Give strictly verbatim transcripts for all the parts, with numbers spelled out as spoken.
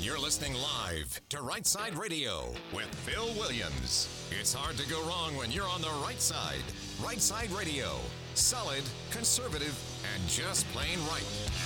You're listening live to Right Side Radio with Phil Williams. It's hard to go wrong when you're on the right side. Right Side Radio. Solid, conservative, and just plain right.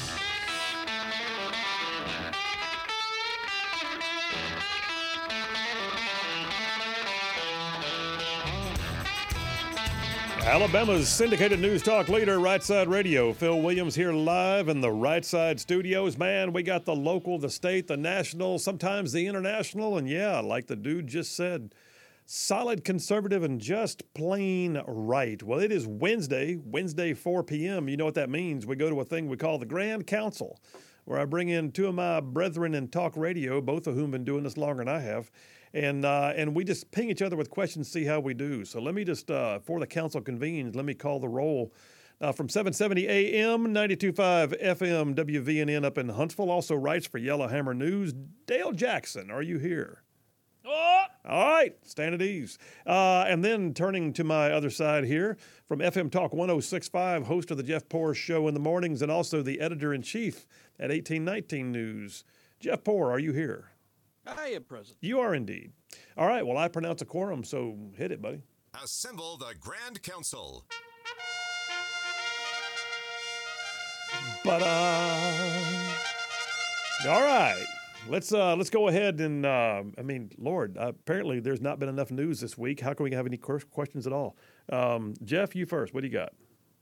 Alabama's syndicated news talk leader, Right Side Radio. Phil Williams here live in the Right Side studios. Man, we got the local, the state, the national, sometimes the international, and yeah, like the dude just said, solid, conservative, and just plain right. Well, it is Wednesday, Wednesday, four p.m. You know what that means. We go to a thing we call the Grand Council, where I bring in two of my brethren in talk radio, both of whom have been doing this longer than I have. And uh, and we just ping each other with questions, see how we do. So let me just, uh, before the council convenes, let me call the roll. Uh, from seven seventy A M, ninety-two point five F M, W V N N up in Huntsville, also writes for Yellowhammer News. Dale Jackson, are you here? Oh! All right, stand at ease. Uh, and then turning to my other side here, from F M Talk one oh six point five, host of the Jeff Poor Show in the mornings, and also the editor-in-chief at eighteen nineteen News. Jeff Poor, are you here? I am present. You are indeed. All right, well, I pronounce a quorum, so hit it, buddy. Assemble the Grand Council. But, uh, all right. Let's uh, let's go ahead and, uh, I mean, Lord, uh, apparently there's not been enough news this week. How can we have any questions at all? Um, Jeff, you first. What do you got?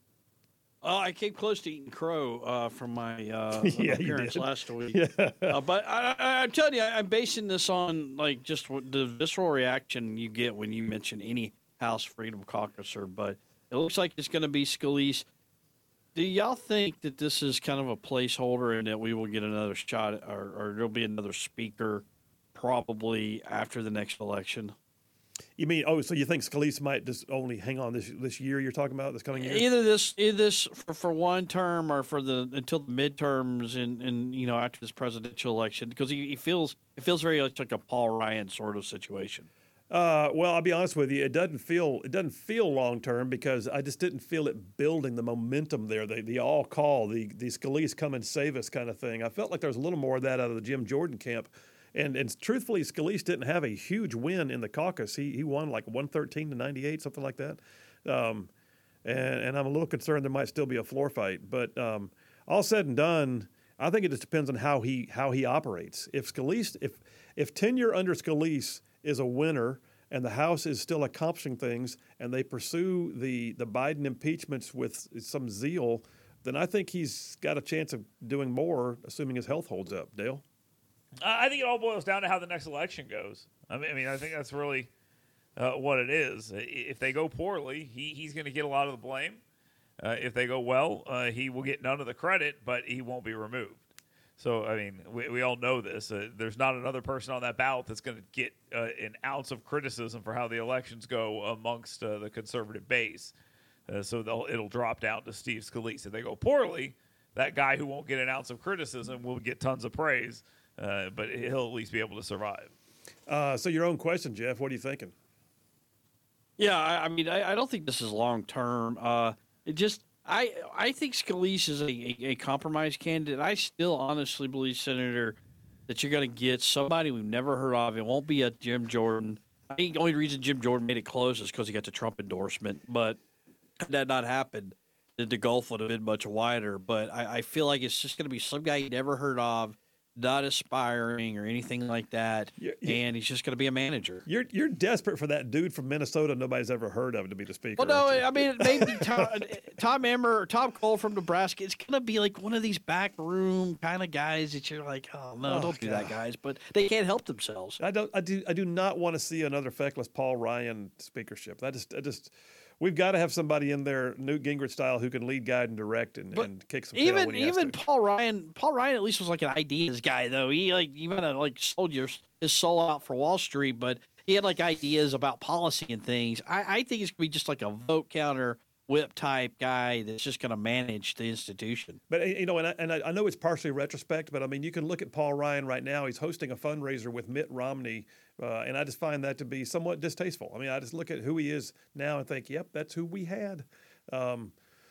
Uh, I came close to eating crow uh, from my uh, Yeah, you appearance did. last week. Yeah. Uh, but I, I, I'm telling you, I, I'm basing this on like just what the visceral reaction you get when you mention any House Freedom Caucuser. But it looks like it's going to be Scalise. Do y'all think that this is kind of a placeholder and that we will get another shot, or, or there'll be another speaker probably after the next election? You mean, oh, so you think Scalise might just only hang on this this year you're talking about, this coming year? Either this, either this for, for one term or for the until the midterms and, and you know after this presidential election, because he, he feels it feels very much like a Paul Ryan sort of situation. Uh, well, I'll be honest with you. It doesn't feel it doesn't feel long term because I just didn't feel it building the momentum there. The the all call, the the Scalise come and save us kind of thing. I felt like there was a little more of that out of the Jim Jordan camp. And and truthfully, Scalise didn't have a huge win in the caucus. He he won like one thirteen to ninety-eight, something like that. Um, and, and I'm a little concerned there might still be a floor fight. But um, all said and done, I think it just depends on how he how he operates. If Scalise, if if tenure under Scalise is a winner and the House is still accomplishing things and they pursue the the Biden impeachments with some zeal, then I think he's got a chance of doing more, assuming his health holds up. Dale? I think it all boils down to how the next election goes. I mean, I, mean, I think that's really uh, what it is. If they go poorly, he, he's going to get a lot of the blame. Uh, if they go well, uh, he will get none of the credit, but he won't be removed. So, I mean, we, we all know this. Uh, there's not another person on that ballot that's going to get uh, an ounce of criticism for how the elections go amongst uh, the conservative base. Uh, so they'll, it'll drop down to Steve Scalise. If they go poorly, that guy who won't get an ounce of criticism will get tons of praise. Uh, but he'll at least be able to survive. Uh, so your own question, Jeff, what are you thinking? Yeah, I, I mean, I, I don't think this is long term. Uh, it just, I, I think Scalise is a, a, a compromise candidate. I still honestly believe, Senator, that you're going to get somebody we've never heard of. It won't be a Jim Jordan. I think the only reason Jim Jordan made it close is because he got the Trump endorsement. But had that not happened, then the gulf would have been much wider. But I, I feel like it's just going to be some guy you never heard of, not aspiring or anything like that, You're, you're, and he's just going to be a manager. You're you're desperate for that dude from Minnesota nobody's ever heard of to be the speaker. Well, no, I mean maybe Tom, Tom Emmer or Tom Cole from Nebraska. It's going to be like one of these back room kind of guys that you're like, oh no, oh, don't do God. that, guys. But they can't help themselves. I don't. I do. I do not want to see another feckless Paul Ryan speakership. I just. I just. We've got to have somebody in there, Newt Gingrich style, who can lead, guide, and direct, and, and kick some tail even when he has even to. Paul Ryan. Paul Ryan at least was like an ideas guy, though. He like he might have like sold your, his soul out for Wall Street, but he had like ideas about policy and things. I, I think it's gonna be just like a vote counter whip type guy that's just going to manage the institution. But, you know, and I, and I know it's partially retrospect, but I mean, you can look at Paul Ryan right now. He's hosting a fundraiser with Mitt Romney, uh, and I just find that to be somewhat distasteful. I mean, I just look at who he is now and think, yep, that's who we had. Um,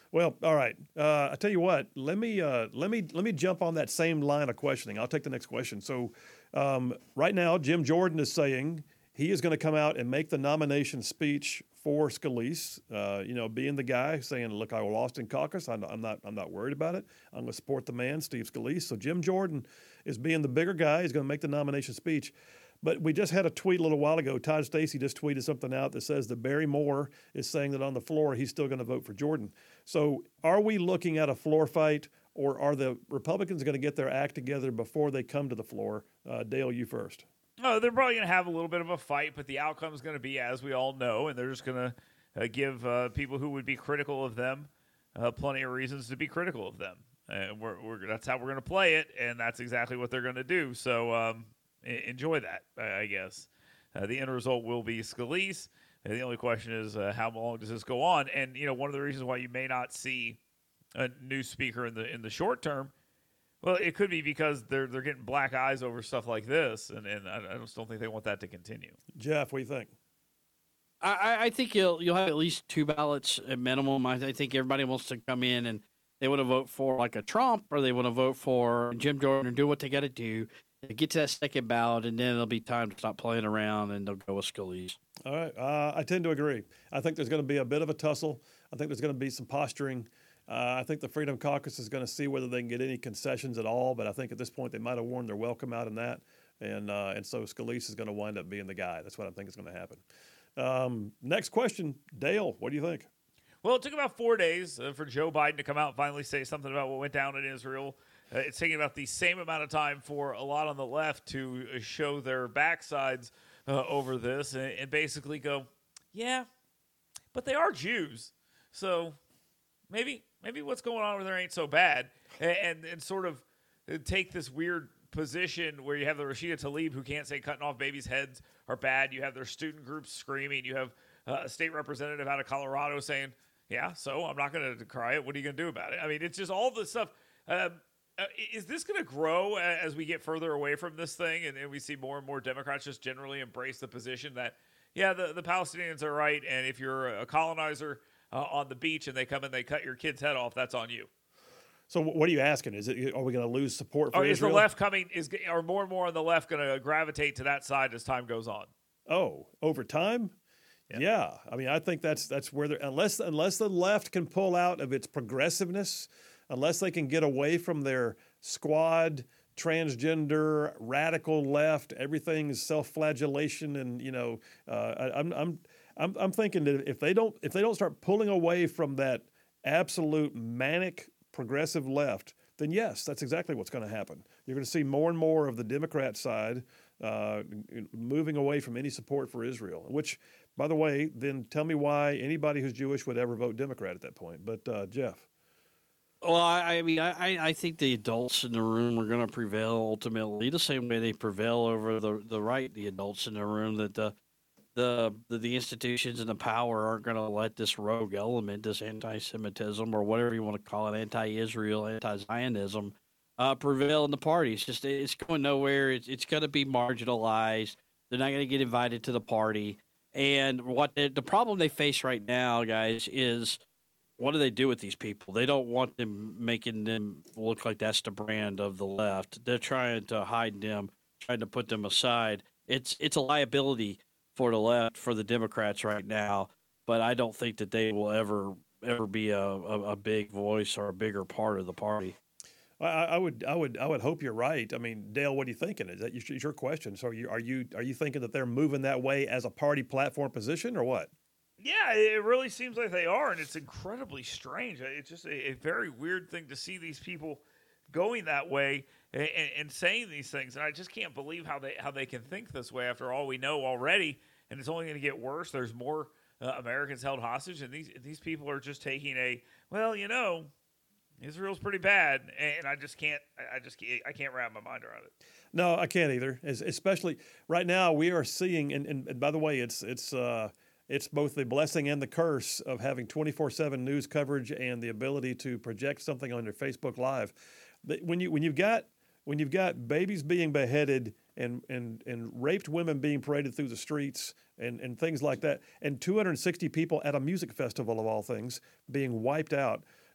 Well, all right. Uh, I tell you what. Let me uh, let me let me jump on that same line of questioning. I'll take the next question. So, um, right now, Jim Jordan is saying he is going to come out and make the nomination speech for Scalise. Uh, you know, being the guy saying, "Look, I lost in caucus. I'm, I'm not I'm not worried about it. I'm going to support the man, Steve Scalise." So Jim Jordan is being the bigger guy. He's going to make the nomination speech. But we just had a tweet a little while ago. Todd Stacey just tweeted something out that says that Barry Moore is saying that on the floor he's still going to vote for Jordan. So are we looking at a floor fight, or are the Republicans going to get their act together before they come to the floor? Uh, Dale, you first. No, they're probably going to have a little bit of a fight, but the outcome is going to be, as we all know, and they're just going to uh, give uh, people who would be critical of them uh, plenty of reasons to be critical of them. And we're, we're, that's how we're going to play it, and that's exactly what they're going to do. So, um, enjoy that, I guess. Uh, the end result will be Scalise. And the only question is, uh, how long does this go on? And you know, one of the reasons why you may not see a new speaker in the in the short term, well, it could be because they're they're getting black eyes over stuff like this, and and I, I just don't think they want that to continue. Jeff, what do you think? I, I think you'll you'll have at least two ballots at minimum. I, I think everybody wants to come in and they want to vote for like a Trump, or they want to vote for Jim Jordan and do what they got to do. They get to that second ballot, and then it'll be time to stop playing around, and they'll go with Scalise. All right. Uh, I tend to agree. I think there's going to be a bit of a tussle. I think there's going to be some posturing. Uh, I think the Freedom Caucus is going to see whether they can get any concessions at all, but I think at this point they might have worn their welcome out in that, and uh, and so Scalise is going to wind up being the guy. That's what I think is going to happen. Um, next question, Dale, what do you think? Well, it took about four days uh, for Joe Biden to come out and finally say something about what went down in Israel. Uh, it's taking about the same amount of time for a lot on the left to uh, show their backsides uh, over this and, and basically go, yeah, but they are Jews. So maybe maybe what's going on over there ain't so bad. And, and, and sort of take this weird position where you have the Rashida Tlaib who can't say cutting off babies' heads are bad. You have their student groups screaming. You have uh, a state representative out of Colorado saying, yeah, so I'm not going to decry it. What are you going to do about it? I mean, it's just all this stuff. Um, Uh, is this going to grow as we get further away from this thing and, and we see more and more Democrats just generally embrace the position that, yeah, the, the Palestinians are right, and if you're a colonizer uh, on the beach and they come and they cut your kid's head off, that's on you? So what are you asking? Is it, are we going to lose support for or is Israel? the left coming, is are more and more on the left going to gravitate to that side as time goes on? Oh, over time? Yeah. yeah. I mean, I think that's that's where they're, unless unless the left can pull out of its progressiveness, unless they can get away from their squad, transgender, radical left, everything is self-flagellation, and you know, uh, I, I'm I'm I'm I'm thinking that if they don't if they don't start pulling away from that absolute manic progressive left, then yes, that's exactly what's going to happen. You're going to see more and more of the Democrat side uh, moving away from any support for Israel, which, by the way, then tell me why anybody who's Jewish would ever vote Democrat at that point. But uh, Jeff. Well, I, I mean, I, I think the adults in the room are going to prevail ultimately, the same way they prevail over the the right. The adults in the room, that the the the, the institutions and the power aren't going to let this rogue element, this anti-Semitism or whatever you want to call it, anti-Israel, anti-Zionism, uh, prevail in the party. It's just it's going nowhere. It's it's going to be marginalized. They're not going to get invited to the party. And what the, the problem they face right now, guys, is, what do they do with these people? They don't want them making them look like that's the brand of the left. They're trying to hide them, trying to put them aside. It's it's a liability for the left, for the Democrats right now, but I don't think that they will ever ever be a, a, a big voice or a bigger part of the party. I, I would I would I would hope you're right. I mean, Dale, what are you thinking? Is that your, your question? So are you are you are you thinking that they're moving that way as a party platform position, or what? Yeah, it really seems like they are, and it's incredibly strange. It's just a, a very weird thing to see these people going that way and, and saying these things, and I just can't believe how they how they can think this way after all we know already, and it's only going to get worse. There's more uh, Americans held hostage, and these these people are just taking a, well, you know, Israel's pretty bad, and I just can't I just can't, I can't wrap my mind around it. No, I can't either. As, especially right now, we are seeing, and, and, and by the way, it's it's. Uh, It's both the blessing and the curse of having twenty-four seven news coverage and the ability to project something on your Facebook Live. When you when you've got when you've got babies being beheaded and and and raped women being paraded through the streets and, and things like that, and two hundred sixty people at a music festival of all things being wiped out,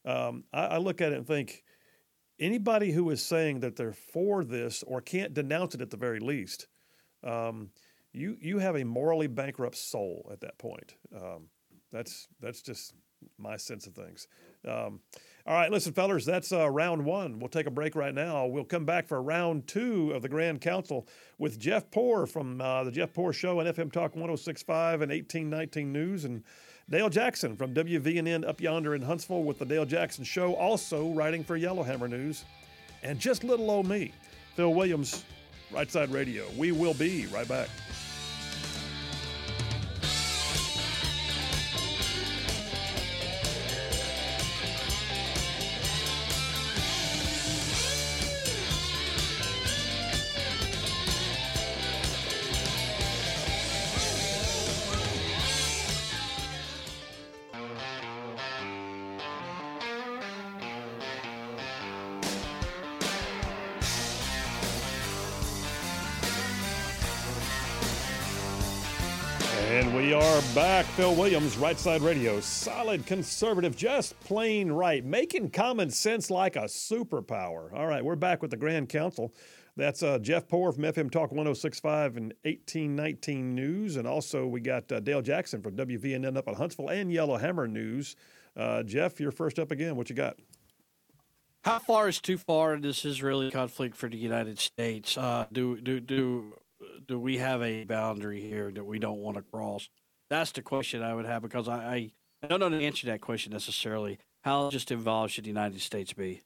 Um, I, I look at it and think anybody who is saying that they're for this or can't denounce it at the very least, um, you you have a morally bankrupt soul at that point. Um, that's that's just my sense of things. Um, all right, listen, fellas, that's uh, round one. We'll take a break right now. We'll come back for round two of the Grand Council with Jeff Poor from uh, the Jeff Poor Show on F M Talk one oh six point five and eighteen nineteen News, and Dale Jackson from W V N N up yonder in Huntsville with the Dale Jackson Show, also writing for Yellowhammer News. And just little old me, Phil Williams, Right Side Radio. We will be right back. And we are back. Phil Williams, Right Side Radio. Solid conservative, just plain right. Making common sense like a superpower. All right, we're back with the Grand Council. That's uh, Jeff Poor from F M Talk one oh six point five and eighteen nineteen News. And also we got uh, Dale Jackson from W V N N up in Huntsville and Yellowhammer News. Uh, Jeff, you're first up again. What you got? How far is too far in this Israeli conflict for the United States? Uh, do do do do we have a boundary here that we don't want to cross? That's the question I would have, because I, I, I don't know the answer to that question necessarily. How just involved should the United States be?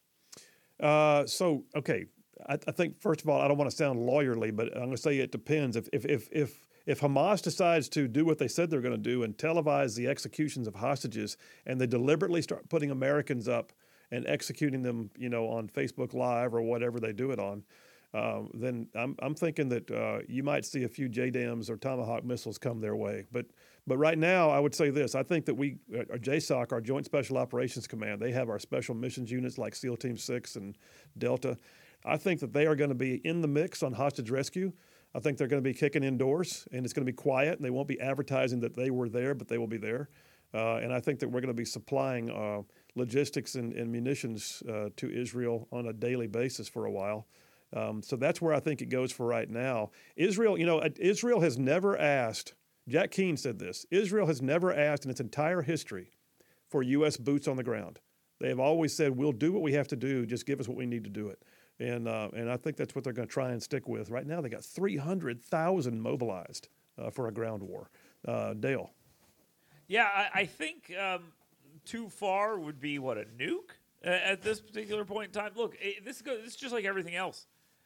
Uh, so, okay, I, I think, first of all, I don't want to sound lawyerly, but I'm going to say it depends. If, if, if, if, if Hamas decides to do what they said they're going to do and televise the executions of hostages, and they deliberately start putting Americans up and executing them, you know, on Facebook Live or whatever they do it on, Uh, then I'm I'm thinking that uh, you might see a few J DAMs or Tomahawk missiles come their way. But but right now, I would say this: I think that we, our J SOC, our Joint Special Operations Command, they have our special missions units like SEAL Team Six and Delta. I think that they are going to be in the mix on hostage rescue. I think they're going to be kicking indoors, and it's going to be quiet, and they won't be advertising that they were there, but they will be there. Uh, and I think that we're going to be supplying uh, logistics and, and munitions uh, to Israel on a daily basis for a while. Um, so that's where I think it goes for right now. Israel, you know, Israel has never asked, Jack Keane said this, Israel has never asked in its entire history for U S boots on the ground. They have always said, we'll do what we have to do, just give us what we need to do it. And uh, and I think that's what they're going to try and stick with. Right now they got three hundred thousand mobilized uh, for a ground war. Uh, Dale. Yeah, I, I think um, too far would be, what, a nuke uh, at this particular point in time? Look, it, this, goes, this is just like everything else.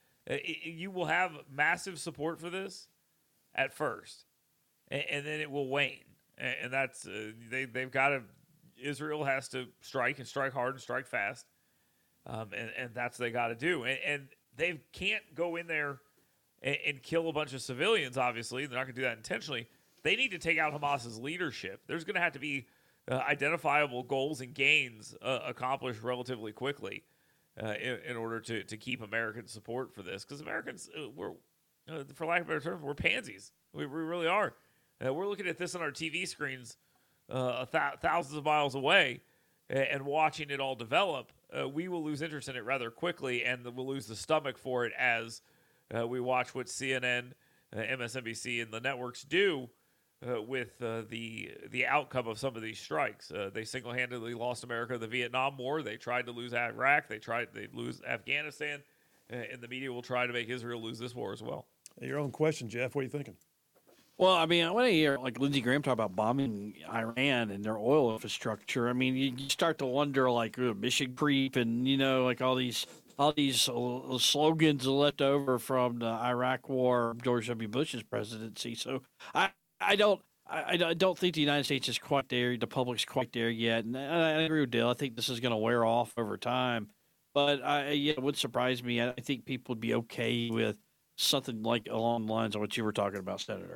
It, you will have massive support for this at first, and, and then it will wane. And, and that's uh, they they've got to. Israel has to strike and strike hard and strike fast, um, and and that's what they got to do. And, and they can't go in there and, and kill a bunch of civilians. Obviously, they're not going to do that intentionally. They need to take out Hamas's leadership. There's going to have to be uh, identifiable goals and gains uh, accomplished relatively quickly. Uh, in, in order to, to keep American support for this, because Americans, uh, we're, uh, for lack of a better term, we're pansies. We, we really are. Uh, we're looking at this on our T V screens uh, th- thousands of miles away and, and watching it all develop. Uh, we will lose interest in it rather quickly, and we'll lose the stomach for it as uh, we watch what C N N, uh, M S N B C, and the networks do uh, with uh, the the outcome of some of these strikes. Uh, they single-handedly lost America in the Vietnam War. They tried to lose Iraq. They tried they lose Afghanistan, uh, and the media will try to make Israel lose this war as well. Your own question, Jeff. What are you thinking? Well, I mean, when I hear like Lindsey Graham talk about bombing Iran and their oil infrastructure, I mean, you, you start to wonder like uh, mission creep and you know like all these all these uh, slogans left over from the Iraq War, George W. Bush's presidency. So I. I don't. I, I don't think the United States is quite there. The public's quite there yet, and I, I agree with Dale. I think this is going to wear off over time. But I, yeah, it would surprise me. I think people would be okay with something like along the lines of what you were talking about, Senator.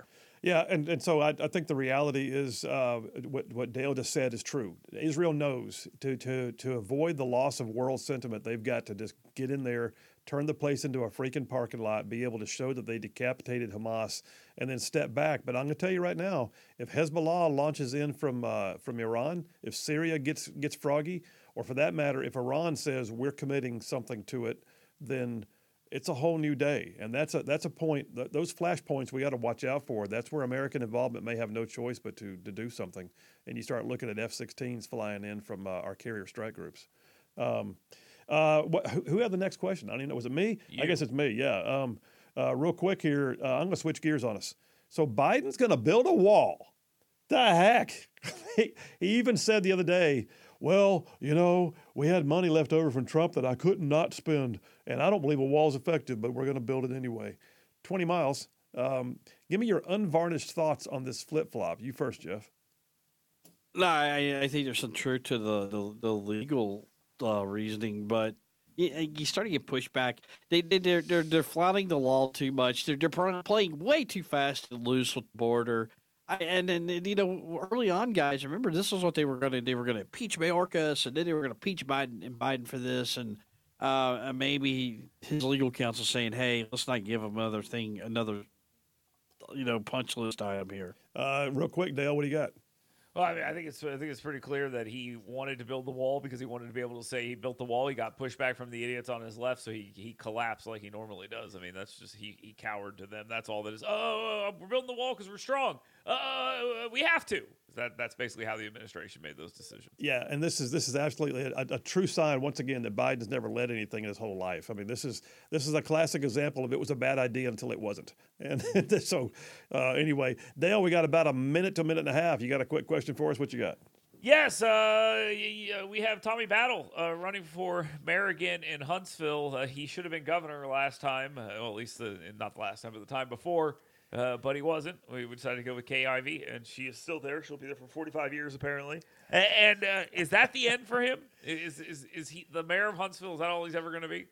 Yeah, and, and so I, I think the reality is uh, what what Dale just said is true. Israel knows to to to avoid the loss of world sentiment, they've got to just get in there, turn the place into a freaking parking lot, be able to show that they decapitated Hamas, and then step back. But I'm going to tell you right now, if Hezbollah launches in from uh, from Iran, if Syria gets gets froggy, or for that matter, if Iran says we're committing something to it, then it's a whole new day, and that's a that's a point. Th- those flashpoints we got to watch out for. That's where American involvement may have no choice but to to do something. And you start looking at F sixteens flying in from uh, our carrier strike groups. Um, uh, what, who had the next question? I don't even know. Was it me? You. I guess it's me. Yeah. Um, uh, real quick here, uh, I'm going to switch gears on us. So Biden's going to build a wall. The heck? he, he even said the other day, well, you know, we had money left over from Trump that I couldn't not spend, and I don't believe a wall's effective, but we're going to build it anyway. twenty miles. Um, give me your unvarnished thoughts on this flip-flop. You first, Jeff. No, I, I think there's some truth to the the, the legal uh, reasoning, but you, you start to get pushback. They, they they're they're they're flouting the law too much. They're they're playing way too fast and loose with the border. I, and then you know, early on, guys, remember this was what they were going to. They were going to impeach Mayorkas, and then they were going to impeach Biden and Biden for this, and uh, maybe his legal counsel saying, "Hey, let's not give him another thing, another, you know, punch list item here." Uh, real quick, Dale, what do you got? Well, I mean, I think it's I think it's pretty clear that he wanted to build the wall because he wanted to be able to say he built the wall. He got pushback from the idiots on his left, so he, he collapsed like he normally does. I mean, that's just he, he cowered to them. That's all that is. Oh, we're building the wall because we're strong. Uh, we have to. That that's basically how the administration made those decisions. Yeah, and this is this is absolutely a, a true sign once again that Biden's never led anything in his whole life. I mean, this is this is a classic example of it was a bad idea until it wasn't. And so, uh, anyway, Dale, we got about a minute to a minute and a half. You got a quick question for us? What you got? Yes, uh, we have Tommy Battle uh, running for mayor again in Huntsville. Uh, he should have been governor last time, uh, well, at least the, not the last time, but the time before. Uh, but he wasn't. We decided to go with Kay Ivey, and she is still there. She'll be there for forty-five years, apparently. And, and uh, is that the end for him? Is is is he the mayor of Huntsville? Is that all he's ever going to be?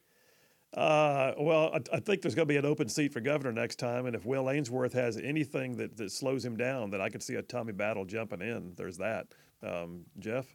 Uh, well, I, I think there's going to be an open seat for governor next time, and if Will Ainsworth has anything that, that slows him down, then I could see a Tommy Battle jumping in. There's that. Um, Jeff?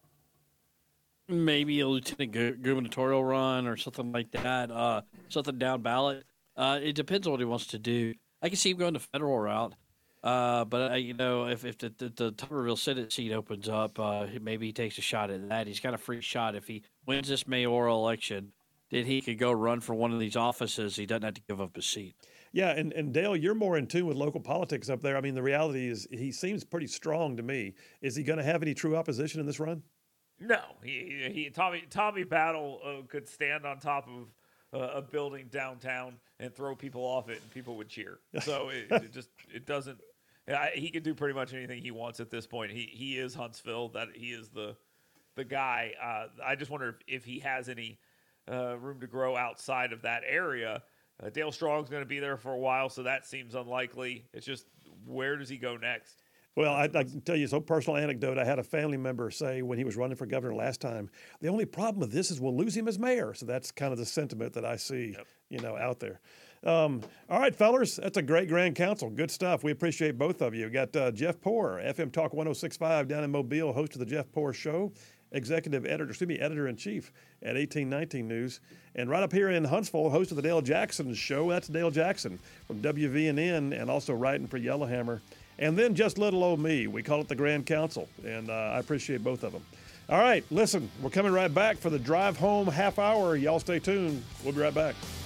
Maybe a lieutenant gu- gubernatorial run or something like that, uh, something down ballot. Uh, it depends on what he wants to do. I can see him going the federal route, uh, but uh, you know, if if the, the, the Tuberville Senate seat opens up, uh, maybe he takes a shot at that. He's got a free shot if he wins this mayoral election. Then he could go run for one of these offices. He doesn't have to give up his seat. Yeah, and, and Dale, you're more in tune with local politics up there. I mean, the reality is he seems pretty strong to me. Is he going to have any true opposition in this run? No, he, he Tommy Tommy Battle uh, could stand on top of uh, a building downtown and throw people off it, and people would cheer. So it, it just it doesn't. Yeah, he can do pretty much anything he wants at this point. He he is Huntsville. That he is the the guy. Uh, I just wonder if, if he has any uh, room to grow outside of that area. Uh, Dale Strong's going to be there for a while, so that seems unlikely. It's just where does he go next? Well, I, I can tell you some personal anecdote. I had a family member say when he was running for governor last time, the only problem with this is we'll lose him as mayor. So that's kind of the sentiment that I see, yep. you know, out there. Um, all right, fellers, that's a great grand council. Good stuff. We appreciate both of you. We got uh, Jeff Poor, F M Talk one oh six point five down in Mobile, host of the Jeff Poor Show, executive editor, excuse me, editor-in-chief at eighteen nineteen News. And right up here in Huntsville, host of the Dale Jackson Show. That's Dale Jackson from W V N N and also writing for Yellowhammer. And then just little old me. We call it the Grand Council, and uh, I appreciate both of them. All right, listen, we're coming right back for the drive home half hour. Y'all stay tuned. We'll be right back.